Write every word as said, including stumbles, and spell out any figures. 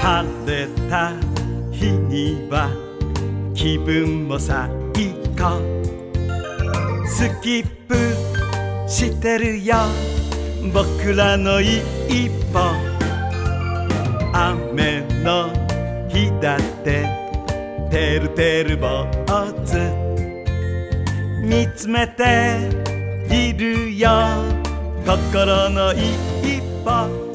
晴れた日には気分も最高。スキップしてるよ僕らの一歩。雨の日だっててるてる坊主見つめているよ心の一歩。